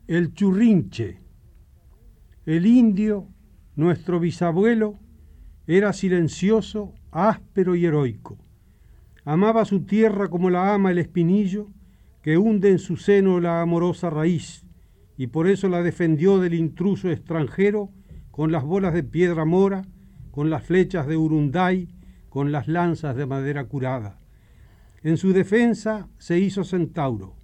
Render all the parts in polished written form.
El churrinche. El indio, nuestro bisabuelo, era silencioso, áspero y heroico. Amaba su tierra como la ama el espinillo, que hunde en su seno la amorosa raíz, y por eso la defendió del intruso extranjero con las bolas de piedra mora, con las flechas de Urunday, con las lanzas de madera curada. En su defensa se hizo centauro.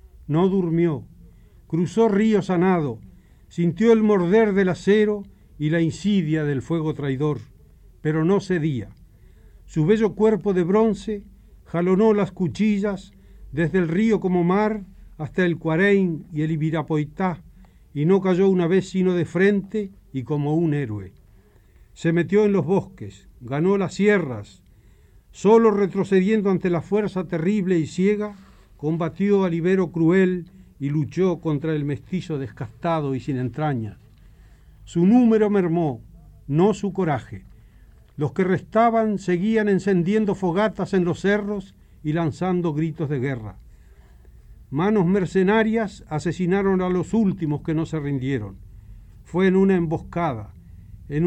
No durmió, cruzó ríos a nado, sintió el morder del acero y la insidia del fuego traidor, pero no cedía. Su bello cuerpo de bronce jalonó las cuchillas desde el río como mar hasta el Cuareim y el Ibirapoitá, y no cayó una vez sino de frente y como un héroe. Se metió en los bosques, ganó las sierras, solo retrocediendo ante la fuerza terrible y ciega, combatió al ibero cruel y luchó contra el mestizo descastado y sin entrañas. Su número mermó, no su coraje. Los que restaban seguían encendiendo fogatas en los cerros y lanzando gritos de guerra. Manos mercenarias asesinaron a los últimos que no se rindieron. Fue en una emboscada, en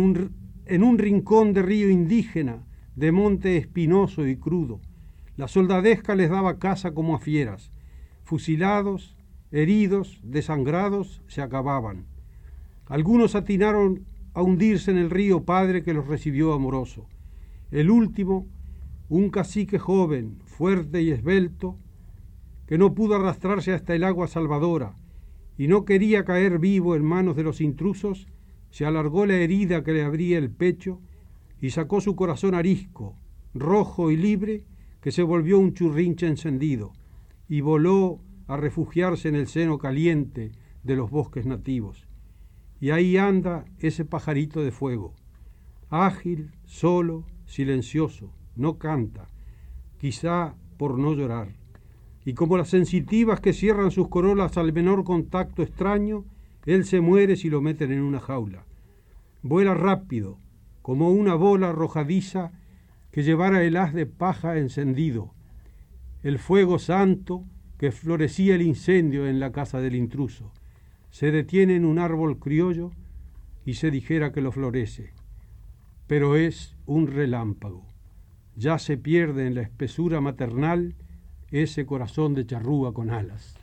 un rincón de río indígena, de monte espinoso y crudo. La soldadesca les daba caza como a fieras. Fusilados, heridos, desangrados, se acababan. Algunos atinaron a hundirse en el río Padre que los recibió amoroso. El último, un cacique joven, fuerte y esbelto, que no pudo arrastrarse hasta el agua salvadora y no quería caer vivo en manos de los intrusos, se alargó la herida que le abría el pecho y sacó su corazón arisco, rojo y libre, que se volvió un churrinche encendido, y voló a refugiarse en el seno caliente de los bosques nativos. Y ahí anda ese pajarito de fuego, ágil, solo, silencioso, no canta, quizá por no llorar. Y como las sensitivas que cierran sus corolas al menor contacto extraño, él se muere si lo meten en una jaula. Vuela rápido, como una bola arrojadiza que llevara el haz de paja encendido, el fuego santo que florecía el incendio en la casa del intruso. Se detiene en un árbol criollo y se dijera que lo florece, pero es un relámpago. Ya se pierde en la espesura maternal ese corazón de charrúa con alas.